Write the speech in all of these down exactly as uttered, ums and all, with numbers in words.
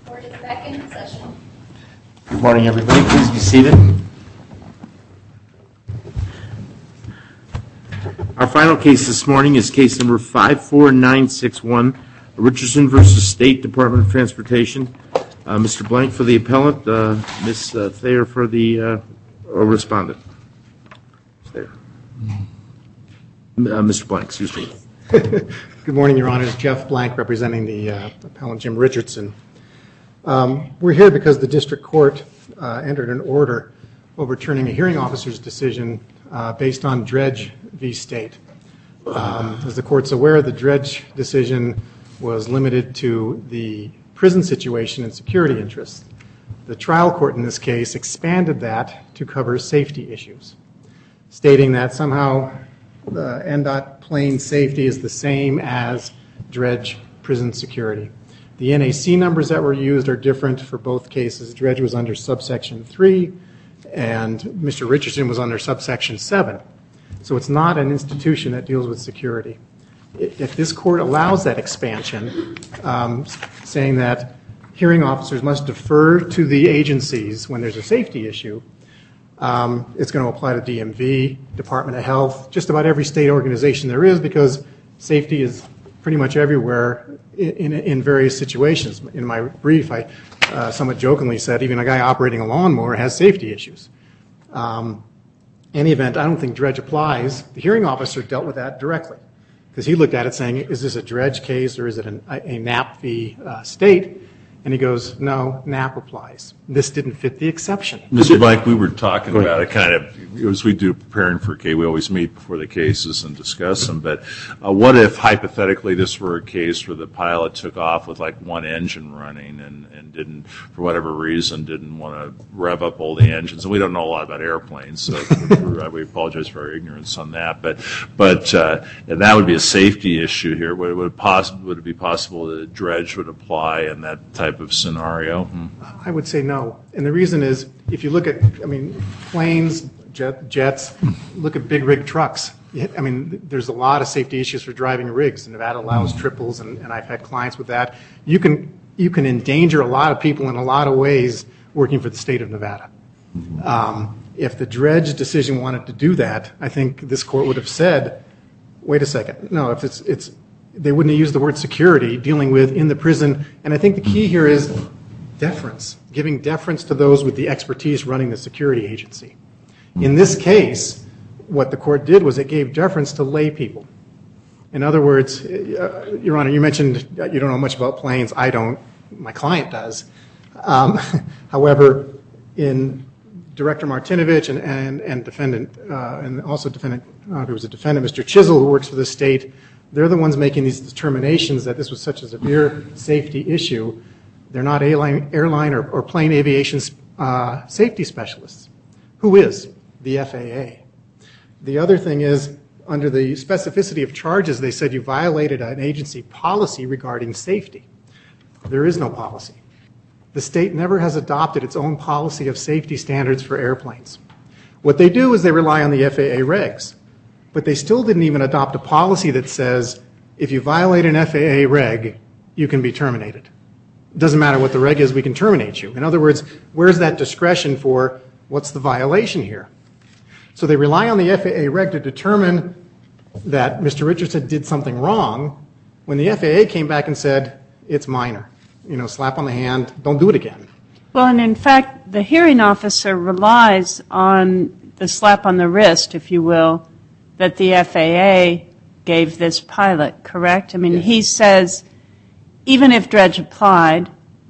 Court is back in session. Good morning, everybody. Please be seated. Our final case this morning is case number five four nine six one, Richardson versus State Department of Transportation. Uh, Mister Blank for the appellant, uh, Miz Uh, Thayer for the uh, respondent. Thayer. Uh, Mister Blank, excuse me. Good morning, Your Honors. Jeff Blank representing the uh, appellant Jim Richardson. Um, we're here because the district court uh, entered an order overturning a hearing officer's decision uh, based on Dredge v. State. Um, as the court's aware, the Dredge decision was limited to the prison situation and security interests. The trial court in this case expanded that to cover safety issues, stating that somehow the N D O T plane safety is the same as Dredge prison security. The N A C numbers that were used are different for both cases. Dredge was under subsection three, and Mister Richardson was under subsection seven. So it's not an institution that deals with security. If this court allows that expansion, um, saying that hearing officers must defer to the agencies when there's a safety issue, um, it's going to apply to D M V, Department of Health, just about every state organization there is, because safety is pretty much everywhere in, in, in various situations. In my brief, I uh, somewhat jokingly said even a guy operating a lawnmower has safety issues. Um, in any event, I don't think Dredge applies. The hearing officer dealt with that directly, because he looked at it saying, is this a Dredge case or is it an, a, a N A P v. Uh, state? And he goes, no, N A P applies. This didn't fit the exception. Mister Blank, we were talking about it kind of, as we do preparing for a case, we always meet before the cases and discuss them, but uh, what if hypothetically this were a case where the pilot took off with like one engine running and, and didn't, for whatever reason, didn't want to rev up all the engines? And we don't know a lot about airplanes, so we apologize for our ignorance on that, but but uh, and that would be a safety issue here. Would it, would, it poss- would it be possible that Dredge would apply in that type of scenario? Hmm. I would say no. And the reason is, if you look at, I mean, planes, jet, jets, look at big rig trucks. I mean, there's a lot of safety issues for driving rigs. Nevada allows triples, and, and I've had clients with that. You can you can endanger a lot of people in a lot of ways working for the state of Nevada. Um, if the Dredge decision wanted to do that, I think this court would have said, wait a second, no, if it's it's they wouldn't have used the word security, dealing with in the prison. And I think the key here is deference, giving deference to those with the expertise running the security agency. In this case, what the court did was it gave deference to lay people. In other words, uh, Your Honor, you mentioned you don't know much about planes. I don't. My client does. Um, however, in Director Martinovich and, and, and defendant, uh, and also defendant, uh, there was a defendant, Mister Chisel, who works for the state. They're the ones making these determinations that this was such a severe safety issue. They're not airline, airline or, or plane aviation uh, safety specialists. Who is? The F A A. The other thing is, under the specificity of charges, they said you violated an agency policy regarding safety. There is no policy. The state never has adopted its own policy of safety standards for airplanes. What they do is they rely on the F A A regs. But they still didn't even adopt a policy that says if you violate an F A A reg, you can be terminated. It doesn't matter what the reg is, we can terminate you. In other words, where's that discretion for what's the violation here? So they rely on the F A A reg to determine that Mister Richardson did something wrong when the F A A came back and said, it's minor. You know, slap on the hand, don't do it again. Well, and in fact, the hearing officer relies on the slap on the wrist, if you will, that the F A A gave this pilot, correct? I mean, yes. He says even if Dredge applied,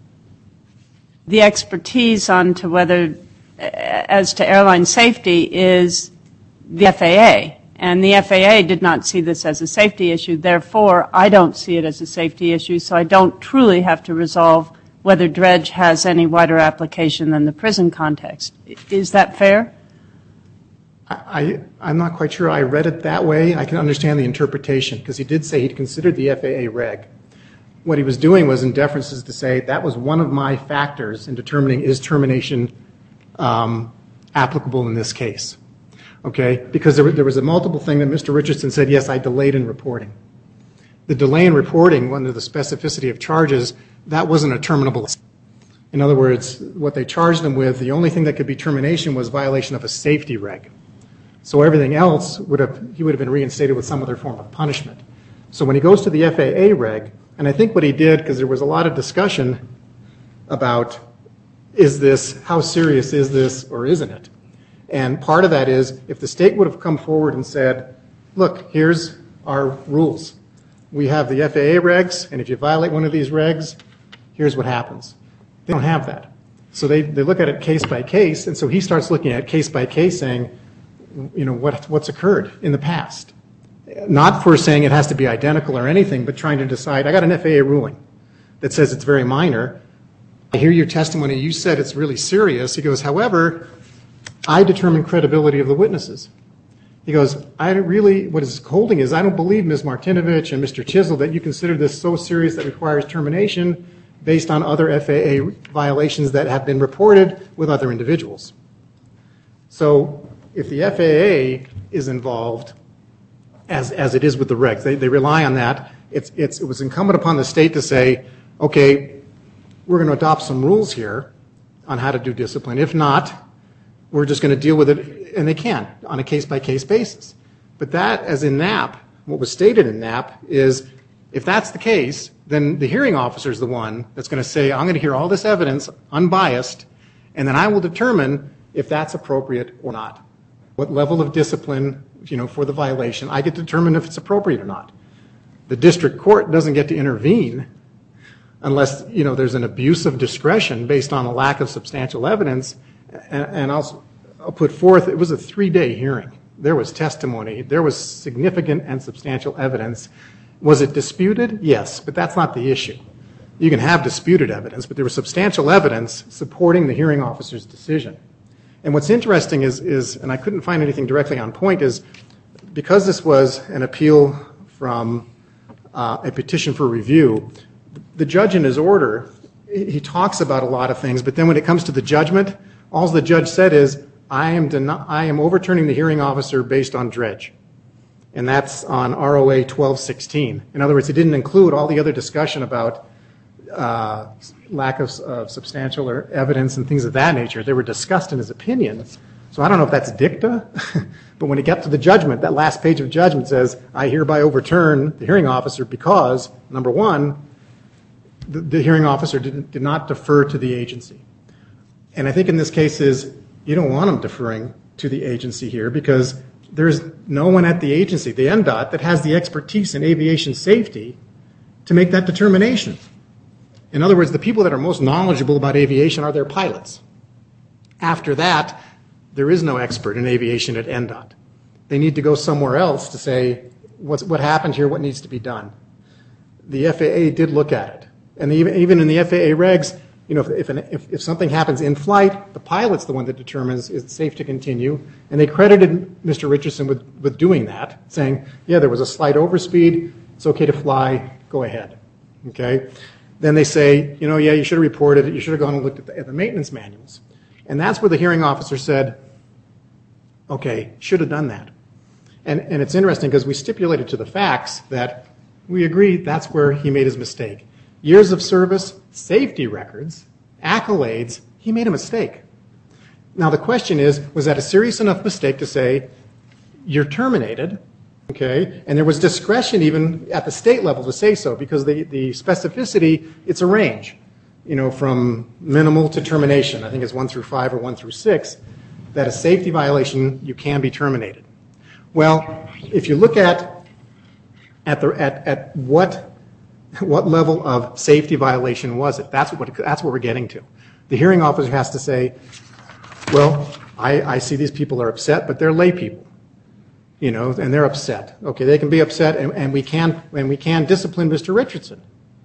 the expertise on to whether, as to airline safety, is the F A A. And the F A A did not see this as a safety issue. Therefore, I don't see it as a safety issue, so I don't truly have to resolve whether Dredge has any wider application than the prison context. Is that fair? I, I'm not quite sure I read it that way. I can understand the interpretation, because he did say he'd considered the F A A reg. What he was doing was in deferences to say that was one of my factors in determining is termination um, applicable in this case. Okay? Because there, there was a multiple thing that Mister Richardson said, yes, I delayed in reporting. The delay in reporting, under the specificity of charges, that wasn't a terminable. In other words, what they charged him with, the only thing that could be termination was violation of a safety reg. So everything else would have, he would have been reinstated with some other form of punishment. So when he goes to the F A A reg, and I think what he did, because there was a lot of discussion about, is this, how serious is this, or isn't it? And part of that is, if the state would have come forward and said, look, here's our rules. We have the F A A regs, and if you violate one of these regs, here's what happens. They don't have that. So they, they look at it case by case, and so he starts looking at case by case saying, you know, what, what's occurred in the past. Not for saying it has to be identical or anything, but trying to decide, I got an F A A ruling that says it's very minor. I hear your testimony, you said it's really serious. He goes, however, I determine credibility of the witnesses. He goes, I really, what is holding is, I don't believe Miz Martinovich and Mister Chisel that you consider this so serious that requires termination based on other F A A violations that have been reported with other individuals. So if the F A A is involved, as, as it is with the regs, they, they rely on that. It's, it's, it was incumbent upon the state to say, okay, we're going to adopt some rules here on how to do discipline. If not, we're just going to deal with it, and they can, on a case-by-case basis. But that, as in Knapp, what was stated in Knapp is, if that's the case, then the hearing officer is the one that's going to say, I'm going to hear all this evidence, unbiased, and then I will determine if that's appropriate or not. What level of discipline, you know, for the violation, I get to determine if it's appropriate or not. The district court doesn't get to intervene unless, you know, there's an abuse of discretion based on a lack of substantial evidence. And, and I'll, I'll put forth, it was a three-day hearing. There was testimony. There was significant and substantial evidence. Was it disputed? Yes, but that's not the issue. You can have disputed evidence, but there was substantial evidence supporting the hearing officer's decision. And what's interesting is, is, and I couldn't find anything directly on point, is because this was an appeal from uh, a petition for review, the judge in his order, he talks about a lot of things, but then when it comes to the judgment, all the judge said is, I am, den- I am overturning the hearing officer based on dredge. And that's on R O A twelve sixteen. In other words, it didn't include all the other discussion about uh, lack of, of substantial or evidence and things of that nature. They were discussed in his opinion. So I don't know if that's dicta, but when it got to the judgment, that last page of judgment says, I hereby overturn the hearing officer because, number one, the, the hearing officer did, did not defer to the agency. And I think in this case is, you don't want them deferring to the agency here because there's no one at the agency, the N D O T, that has the expertise in aviation safety to make that determination. In other words, the people that are most knowledgeable about aviation are their pilots. After that, there is no expert in aviation at N D O T. They need to go somewhere else to say, what's, what happened here, what needs to be done. The F A A did look at it. And even, even in the F A A regs, you know, if, if, an, if, if something happens in flight, the pilot's the one that determines is it safe to continue. And they credited Mister Richardson with, with doing that, saying, yeah, there was a slight overspeed. It's okay to fly. Go ahead. Okay? Then they say, you know, yeah, you should have reported it. You should have gone and looked at the, at the maintenance manuals. And that's where the hearing officer said, okay, should have done that. And, and it's interesting because we stipulated to the facts that we agree that's where he made his mistake. Years of service, safety records, accolades, he made a mistake. Now the question is, was that a serious enough mistake to say, you're terminated, okay? And there was discretion even at the state level to say so because the, the specificity, it's a range, you know, from minimal to termination. I think it's one through five or one through six, that a safety violation, you can be terminated. Well, if you look at, at, the, at, at what What level of safety violation was it? That's what, that's what we're getting to. The hearing officer has to say, well, I, I see these people are upset, but they're lay people, you know, and they're upset. Okay, they can be upset, and, and we can and we can discipline Mister Richardson.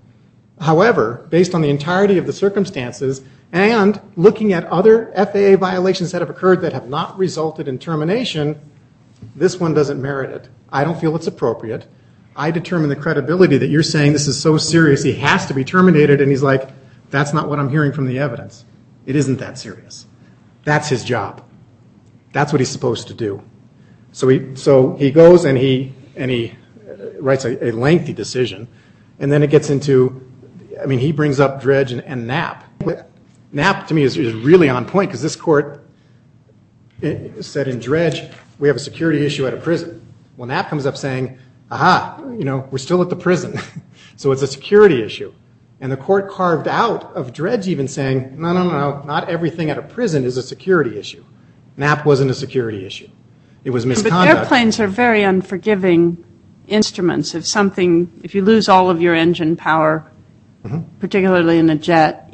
However, based on the entirety of the circumstances and looking at other F A A violations that have occurred that have not resulted in termination, this one doesn't merit it. I don't feel it's appropriate. I determine the credibility that you're saying this is so serious, he has to be terminated, and he's like, that's not what I'm hearing from the evidence. It isn't that serious. That's his job. That's what he's supposed to do. So he, so he goes and he, and he writes a, a lengthy decision, and then it gets into, I mean, he brings up Dredge and, and Knapp. Knapp, to me, is, is really on point, because this court it said in Dredge, we have a security issue at a prison. Well, Knapp comes up saying, aha, you know, we're still at the prison. So it's a security issue. And the court carved out of Dredge even saying, no, no, no, not everything at a prison is a security issue. Knapp wasn't a security issue. It was misconduct. But airplanes are very unforgiving instruments. If something, if you lose all of your engine power, mm-hmm. particularly in a jet,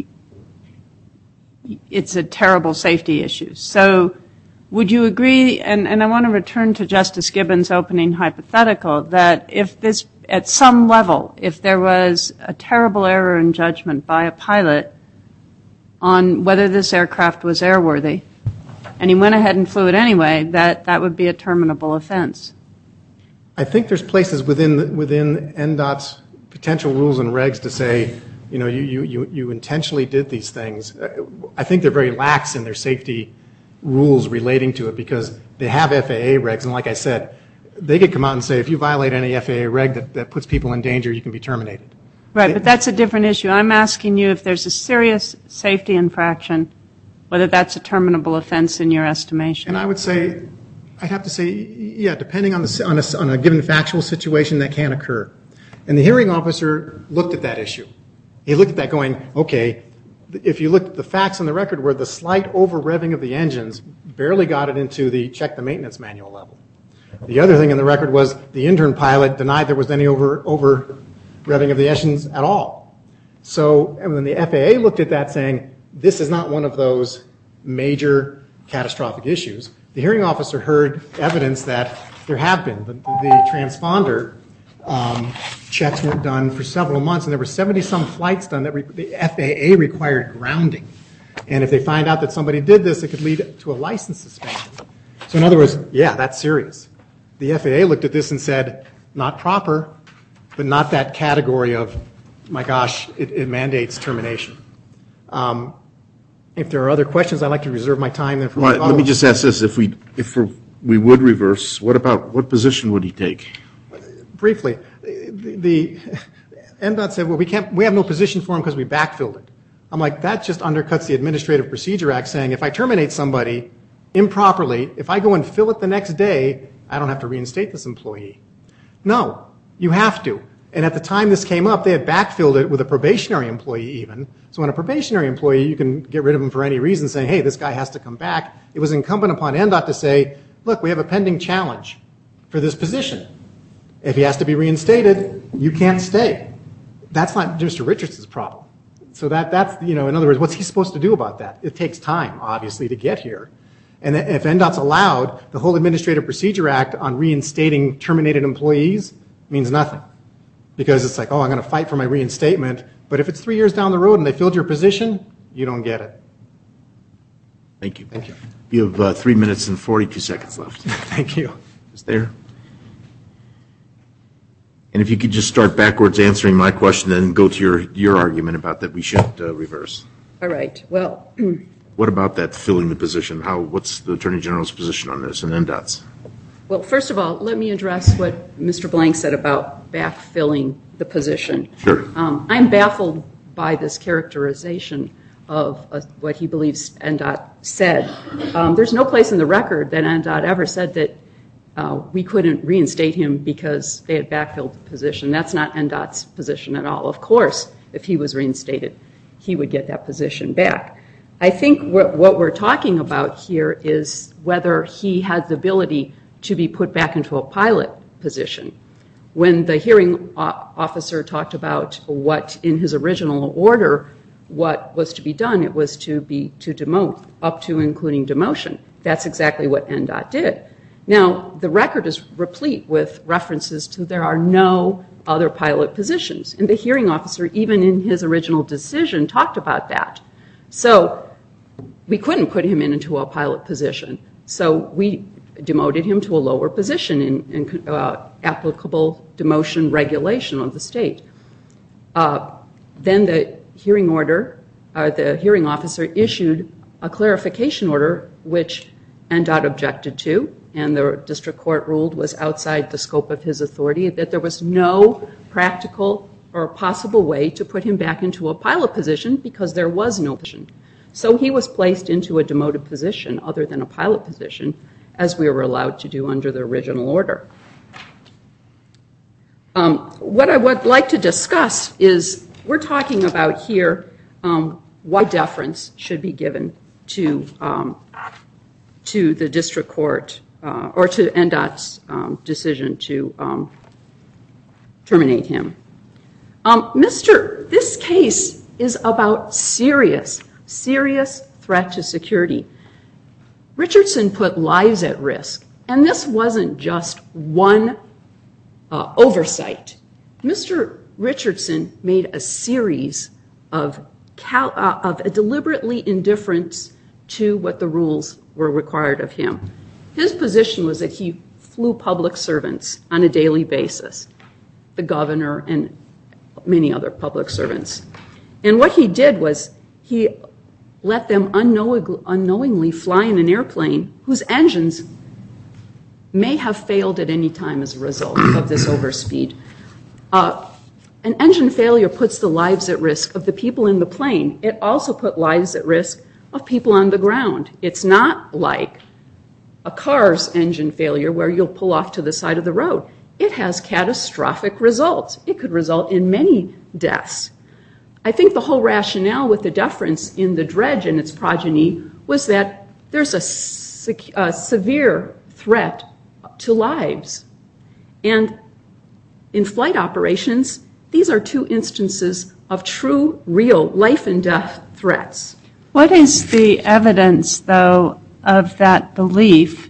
it's a terrible safety issue. So would you agree, and, and I want to return to Justice Gibbons' opening hypothetical, that if this, at some level, if there was a terrible error in judgment by a pilot on whether this aircraft was airworthy, and he went ahead and flew it anyway, that that would be a terminable offense? I think there's places within within N DOT's potential rules and regs to say, you know, you, you, you, you intentionally did these things. I think they're very lax in their safety rules relating to it, because they have F A A regs, and like I said, they could come out and say, if you violate any F A A reg that, that puts people in danger, you can be terminated. Right, they, but that's a different issue. I'm asking you if there's a serious safety infraction, whether that's a terminable offense in your estimation. And I would say, I'd have to say, yeah, depending on, the, on, a, on a given factual situation, that can occur. And the hearing officer looked at that issue. He looked at that going, okay, if you look at the facts on the record where the slight over-revving of the engines barely got it into the check the maintenance manual level. The other thing in the record was the intern pilot denied there was any over, over-revving of the engines at all. So and when the F A A looked at that saying, this is not one of those major catastrophic issues, the hearing officer heard evidence that there have been. The, the transponder um, checks weren't done for several months, and there were seventy-some flights done that re- the F A A required grounding. And if they find out that somebody did this, it could lead to a license suspension. So in other words, yeah, that's serious. The F A A looked at this and said, not proper, but not that category of, my gosh, it, it mandates termination. Um, if there are other questions, I'd like to reserve my time then for well, let me just ask this: if we if we would reverse, what about what position would he take? Briefly, the, the N DOT said, well, we can't, we have no position for him because we backfilled it. I'm like, that just undercuts the Administrative Procedure Act, saying if I terminate somebody improperly, if I go and fill it the next day, I don't have to reinstate this employee. No, you have to. And at the time this came up, they had backfilled it with a probationary employee even. So when a probationary employee, you can get rid of him for any reason, saying, hey, this guy has to come back. It was incumbent upon N DOT to say, look, we have a pending challenge for this position. If he has to be reinstated, you can't stay. That's not Mister Richardson's problem. So that, that's, you know, in other words, what's he supposed to do about that? It takes time, obviously, to get here. And if N DOT's allowed, the whole Administrative Procedure Act on reinstating terminated employees means nothing. Because it's like, oh, I'm going to fight for my reinstatement. But if it's three years down the road and they filled your position, you don't get it. Thank you. Thank you. You have uh, three minutes and forty-two seconds left. Thank you. Is there? And if you could just start backwards answering my question, then go to your, your argument about that we should uh, reverse. All right. Well, what about that filling the position? How? What's the Attorney General's position on this and N DOT's? Well, first of all, let me address what Mister Blank said about backfilling the position. Sure. Um, I'm baffled by this characterization of uh, what he believes N DOT said. Um, there's no place in the record that N DOT ever said that uh, we couldn't reinstate him because they had backfilled the position. That's not N DOT's position at all. Of course, if he was reinstated, he would get that position back. I think what we're talking about here is whether he has the ability to be put back into a pilot position. When the hearing officer talked about what, in his original order, what was to be done, it was to be to demote, up to including demotion. That's exactly what N DOT did. Now, the record is replete with references to there are no other pilot positions. And the hearing officer, even in his original decision, talked about that. So we couldn't put him into a pilot position. So we demoted him to a lower position in, in uh, applicable demotion regulation of the state. Uh, then the hearing order, uh, the hearing officer issued a clarification order, which N DOT objected to, and the district court ruled was outside the scope of his authority, that there was no practical or a possible way to put him back into a pilot position because there was no position. So he was placed into a demoted position other than a pilot position, as we were allowed to do under the original order. Um, what I would like to discuss is we're talking about here um, why deference should be given to um, to the district court uh, or to N D O T's um, decision to um, terminate him. Um, Mister This case is about serious, serious threat to security. Richardson put lives at risk, and this wasn't just one uh, oversight. Mister Richardson made a series of, cal- uh, of a deliberately indifference to what the rules were required of him. His position was that he flew public servants on a daily basis, the governor and many other public servants. And what he did was he let them unknowingly, unknowingly fly in an airplane whose engines may have failed at any time as a result of this overspeed. Uh, an engine failure puts the lives at risk of the people in the plane. It also put lives at risk of people on the ground. It's not like a car's engine failure where you'll pull off to the side of the road. It has catastrophic results. It could result in many deaths. I think the whole rationale with the deference in the dredge and its progeny was that there's a, se- a severe threat to lives. And in flight operations, these are two instances of true, real life and death threats. What is the evidence, though, of that belief?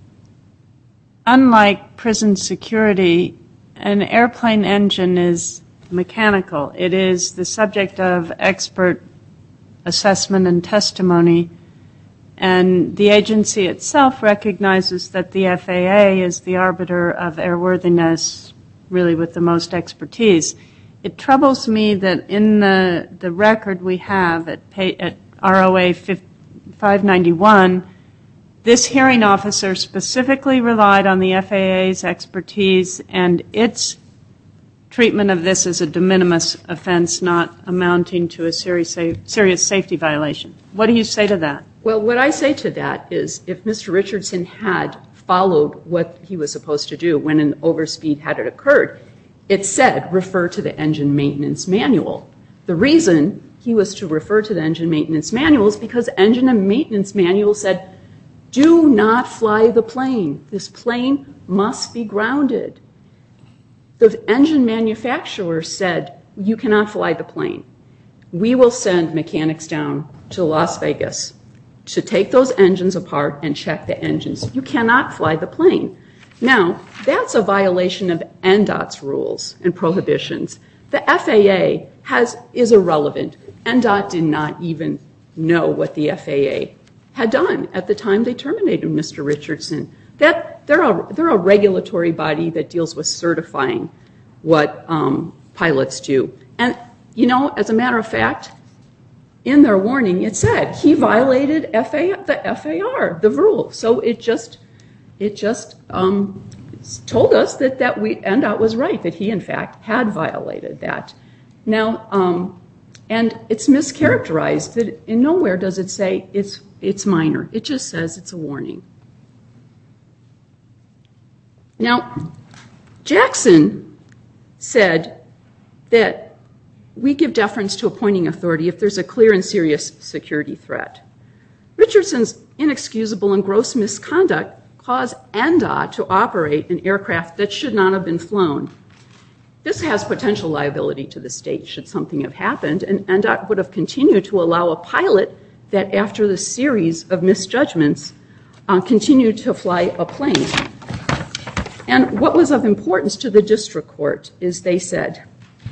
Unlike prison security, an airplane engine is mechanical. It is the subject of expert assessment and testimony, and the agency itself recognizes that the F A A is the arbiter of airworthiness, really with the most expertise. It troubles me that in the, the record we have at, pay, at R O A five ninety-one, this hearing officer specifically relied on the F A A's expertise and its treatment of this as a de minimis offense, not amounting to a serious, serious safety violation. What do you say to that? Well, what I say to that is if Mister Richardson had followed what he was supposed to do when an overspeed had it occurred, it said refer to the engine maintenance manual. The reason he was to refer to the engine maintenance manual is because the engine and maintenance manual said, do not fly the plane. This plane must be grounded. The engine manufacturer said, you cannot fly the plane. We will send mechanics down to Las Vegas to take those engines apart and check the engines. You cannot fly the plane. Now, that's a violation of N D O T's rules and prohibitions. The F A A has, is irrelevant. N D O T did not even know what the F A A had done at the time they terminated Mister Richardson. That they're a, they're a regulatory body that deals with certifying what um, pilots do. And, you know, as a matter of fact, in their warning, it said he violated F A, the F A R, the rule. So it just it just um, told us that, that we, N D O T was right, that he, in fact, had violated that. Now, um, and it's mischaracterized that in nowhere does it say it's it's minor. It just says it's a warning. Now, Jackson said that we give deference to appointing authority if there's a clear and serious security threat. Richardson's inexcusable and gross misconduct caused N D O T to operate an aircraft that should not have been flown. This has potential liability to the state should something have happened, and N D O T would have continued to allow a pilot that, after the series of misjudgments, uh, continued to fly a plane. And what was of importance to the district court is they said,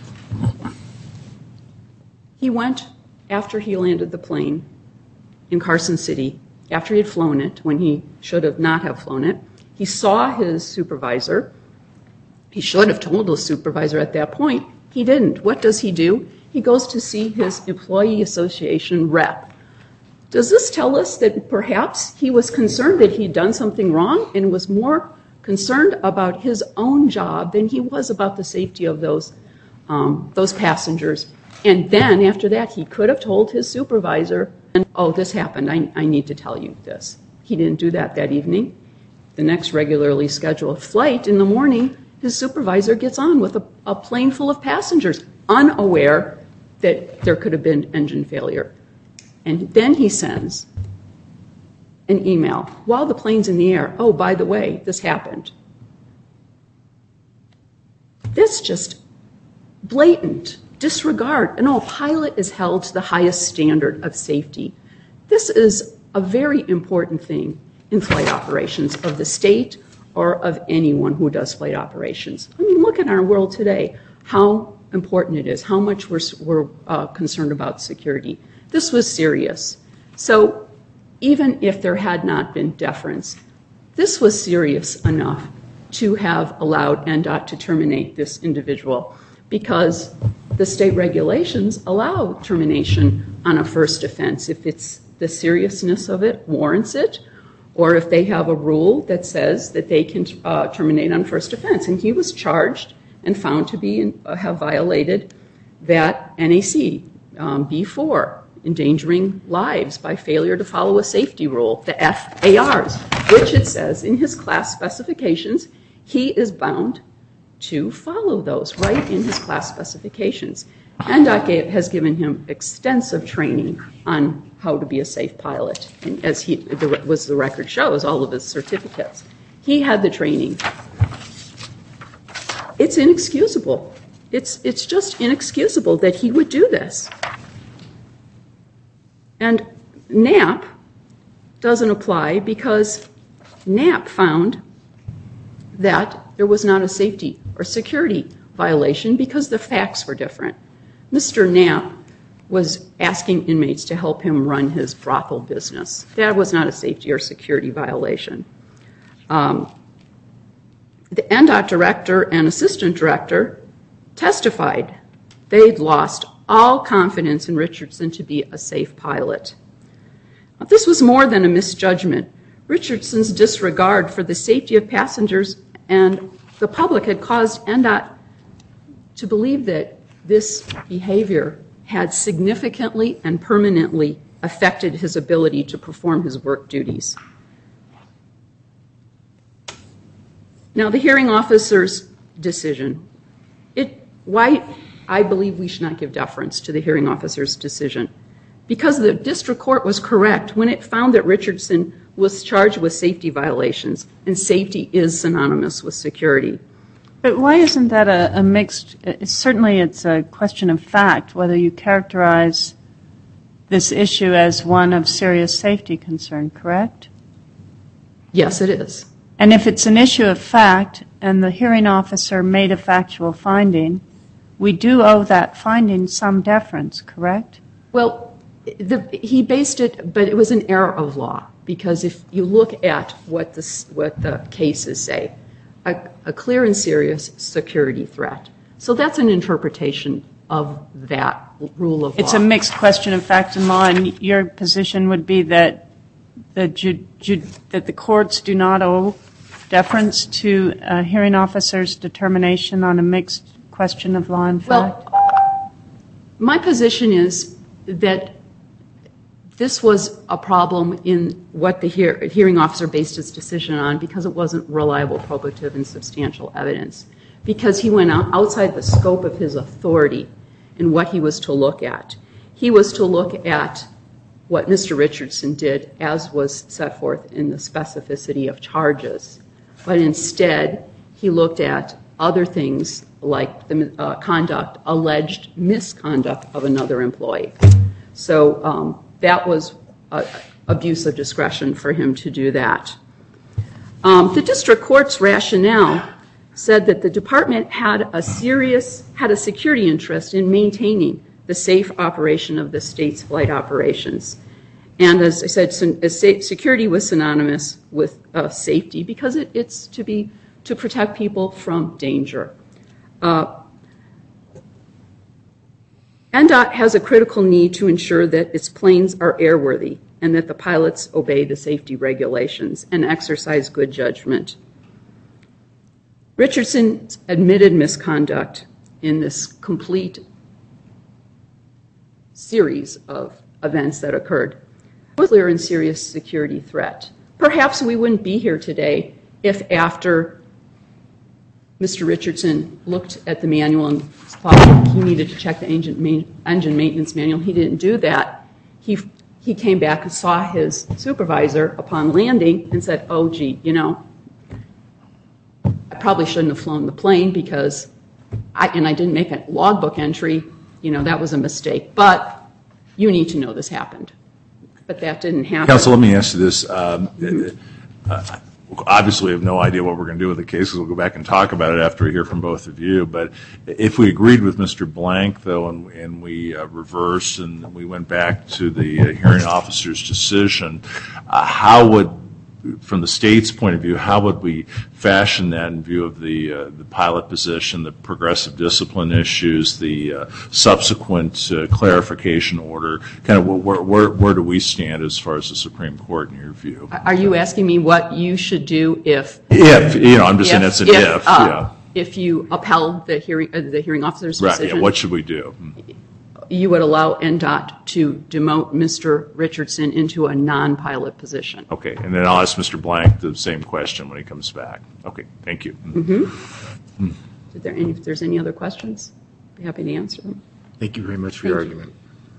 he went after he landed the plane in Carson City, after he had flown it, when he should have not have flown it. He saw his supervisor. He should have told the supervisor at that point. He didn't. What does he do? He goes to see his employee association rep. Does this tell us that perhaps he was concerned that he'd done something wrong and was more concerned about his own job than he was about the safety of those um, those passengers. And then after that, he could have told his supervisor, and, oh, this happened, I, I need to tell you this. He didn't do that that evening. The next regularly scheduled flight in the morning, his supervisor gets on with a, a plane full of passengers, unaware that there could have been engine failure. And then he sends an email while the plane's in the air. Oh, by the way, this happened. This just blatant disregard. No, a pilot is held to the highest standard of safety. This is a very important thing in flight operations of the state or of anyone who does flight operations. I mean, look at our world today, how important it is, how much we're, we're uh, concerned about security. This was serious. So even if there had not been deference, this was serious enough to have allowed N D O T to terminate this individual, because the state regulations allow termination on a first offense if it's the seriousness of it warrants it, or if they have a rule that says that they can uh, terminate on first offense. And he was charged and found to be in, uh, have violated that N A C um, B four, endangering lives by failure to follow a safety rule, the F A Rs, which it says in his class specifications he is bound to follow those right in his class specifications. N D O T has given him extensive training on how to be a safe pilot, and as he the, was the record shows, all of his certificates. He had the training. It's inexcusable. It's it's just inexcusable that he would do this. And Knapp doesn't apply because Knapp found that there was not a safety or security violation because the facts were different. Mister Knapp was asking inmates to help him run his brothel business. That was not a safety or security violation. Um, the N D O T director and assistant director testified they'd lost all confidence in Richardson to be a safe pilot. This was more than a misjudgment. Richardson's disregard for the safety of passengers and the public had caused N D O T to believe that this behavior had significantly and permanently affected his ability to perform his work duties. Now, the hearing officer's decision. It, why I believe we should not give deference to the hearing officer's decision. Because the district court was correct when it found that Richardson was charged with safety violations, and safety is synonymous with security. But why isn't that a, a mixed, uh, certainly it's a question of fact, whether you characterize this issue as one of serious safety concern, correct? Yes, it is. And if it's an issue of fact and the hearing officer made a factual finding, we do owe that finding some deference, correct? Well, the, he based it, but it was an error of law, because if you look at what, this, what the cases say, a, a clear and serious security threat. So that's an interpretation of that rule of law. It's a mixed question of fact and law, and your position would be that the, ju, ju, that the courts do not owe deference to a hearing officer's determination on a mixed question of law and fact? Well, my position is that this was a problem in what the hear, hearing officer based his decision on, because it wasn't reliable, probative, and substantial evidence. Because he went out, outside the scope of his authority in what he was to look at. He was to look at what Mister Richardson did, as was set forth in the specificity of charges. But instead, he looked at other things like the uh, conduct, alleged misconduct of another employee. So um, that was uh, abuse of discretion for him to do that. Um, the district court's rationale said that the department had a serious, had a security interest in maintaining the safe operation of the state's flight operations. And as I said, security was synonymous with uh, safety because it, it's to be to protect people from danger. Uh, N D O T has a critical need to ensure that its planes are airworthy and that the pilots obey the safety regulations and exercise good judgment. Richardson admitted misconduct in this complete series of events that occurred. It was a clear and serious security threat. Perhaps we wouldn't be here today if after Mister Richardson looked at the manual and thought he needed to check the engine, ma- engine maintenance manual. He didn't do that. He, he came back and saw his supervisor upon landing and said, oh, gee, you know, I probably shouldn't have flown the plane because, I, and I didn't make a logbook entry, you know, that was a mistake. But you need to know this happened. But that didn't happen. Counsel, let me ask you this. Um, mm-hmm. uh, obviously, we have no idea what we're going to do with the cases. We'll go back and talk about it after we hear from both of you. But if we agreed with Mister Blank, though, and, and we uh, reversed and we went back to the uh, hearing officer's decision, uh, how would, from the state's point of view, how would we fashion that in view of the uh, the pilot position, the progressive discipline issues, the uh, subsequent uh, clarification order? Kind of where, where where do we stand as far as the Supreme Court in your view? Are you asking me what you should do if? If you know, I'm just if, saying that's an if. if. Uh, yeah. If you upheld the hearing uh, the hearing officer's Right. decision, Yeah. What should we do? you would allow N D O T to demote Mister Richardson into a non-pilot position. Okay, and then I'll ask Mister Blank the same question when he comes back. Okay, thank you. Mm-hmm. Mm. Is there any, if there's any other questions, I'd be happy to answer them. Thank you very much for Thank your you. argument.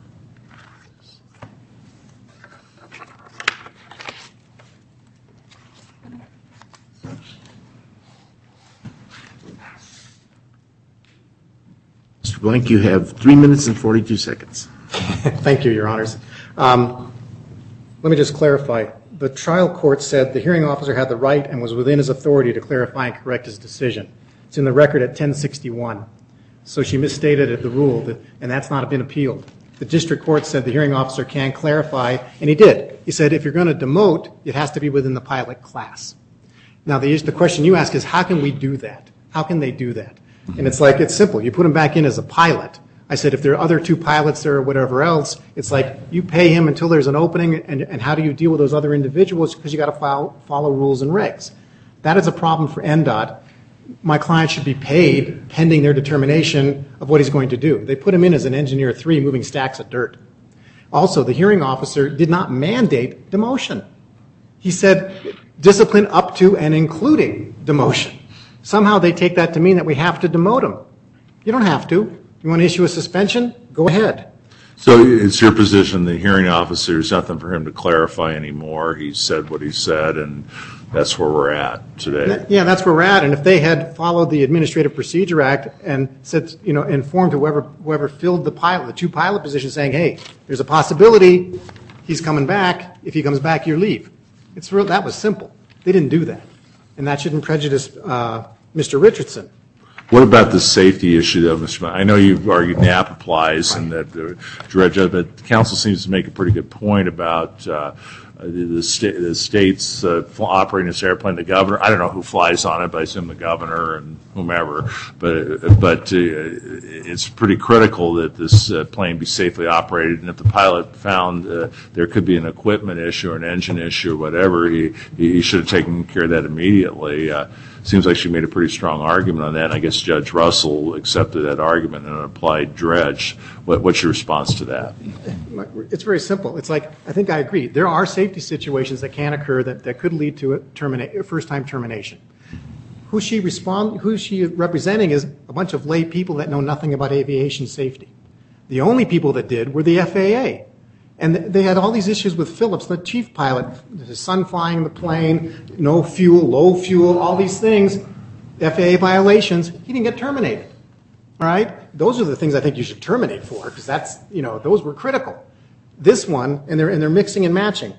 Mister Blank, you have three minutes and forty-two seconds. Thank you, Your Honors. Um, let me just clarify. The trial court said the hearing officer had the right and was within his authority to clarify and correct his decision. It's in the record at ten sixty-one. So she misstated the rule, that, and that's not been appealed. The district court said the hearing officer can clarify, and he did. He said if you're going to demote, it has to be within the pilot class. Now, the, the question you ask is, how can we do that? How can they do that? And it's like, it's simple. You put him back in as a pilot. I said, if there are other two pilots there or whatever else, it's like you pay him until there's an opening, and, and how do you deal with those other individuals? Because you got to follow, follow rules and regs. That is a problem for N D O T. My client should be paid pending their determination of what he's going to do. They put him in as an engineer three moving stacks of dirt. Also, the hearing officer did not mandate demotion. He said discipline up to and including demotion. Somehow they take that to mean that we have to demote him. You don't have to. You want to issue a suspension? Go ahead. So it's your position the hearing officer, there's nothing for him to clarify anymore. He said what he said, and that's where we're at today. Yeah, that's where we're at. And if they had followed the Administrative Procedure Act and said, you know, informed whoever whoever filled the pilot, the two pilot positions, saying, hey, there's a possibility he's coming back. If he comes back, you leave. It's real. That was simple. They didn't do that, and that shouldn't prejudice uh, Mister Richardson. What about the safety issue, though, Mister I know you've argued N A P applies and that the direct judge, but the counsel seems to make a pretty good point about uh, the, the, sta- the states uh, operating this airplane. The governor, I don't know who flies on it, but I assume the governor and whomever. But but uh, it's pretty critical that this uh, plane be safely operated. And if the pilot found uh, there could be an equipment issue or an engine issue or whatever, he he should have taken care of that immediately. Uh, Seems like she made a pretty strong argument on that, and I guess Judge Russell accepted that argument and applied dredge. What, what's your response to that? It's very simple. It's like, I think I agree. There are safety situations that can occur that, that could lead to a, termina- a first-time termination. Who she respond, who she representing is a bunch of lay people that know nothing about aviation safety. The only people that did were the F A A. And they had all these issues with Phillips, the chief pilot, his son flying the plane, no fuel, low fuel, all these things, F A A violations. He didn't get terminated. All right? Those are the things I think you should terminate for, because that's, you know, those were critical. This one, and they're, and they're mixing and matching.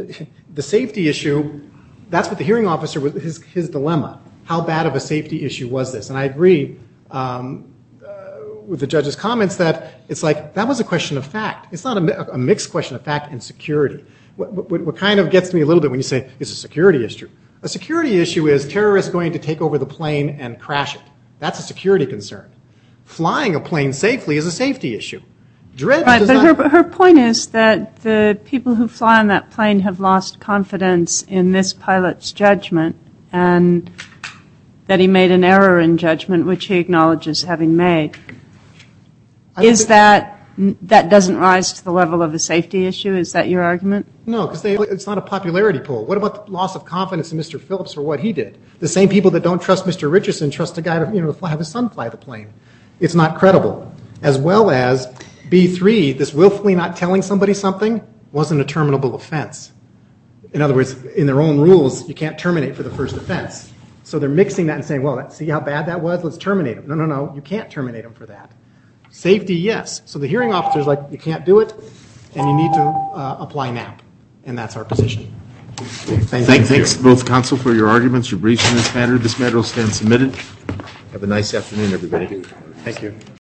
The safety issue, that's what the hearing officer, was his, his dilemma. How bad of a safety issue was this? And I agree um, with the judge's comments that it's like, that was a question of fact. It's not a, a mixed question of fact and security. What, what, what kind of gets me a little bit when you say it's a security issue. A security issue is terrorists going to take over the plane and crash it. That's a security concern. Flying a plane safely is a safety issue. Dredge right, does but not, her, her point is that the people who fly on that plane have lost confidence in this pilot's judgment, and that he made an error in judgment, which he acknowledges having made. I don't Is think- that, that doesn't rise to the level of a safety issue? Is that your argument? No, because it's not a popularity poll. What about the loss of confidence in Mister Phillips for what he did? The same people that don't trust Mister Richardson trust a guy to, you know, fly, have his son fly the plane. It's not credible. As well as B three, this willfully not telling somebody something wasn't a terminable offense. In other words, in their own rules, you can't terminate for the first offense. So they're mixing that and saying, well, see how bad that was? Let's terminate him. No, no, no, you can't terminate him for that. Safety, yes. So the hearing officer's like, you can't do it, and you need to uh, apply N A P. And that's our position. Thank Thank, you. thanks both counsel for your arguments, your briefs in this matter. This matter will stand submitted. Have a nice afternoon, everybody. Thank you.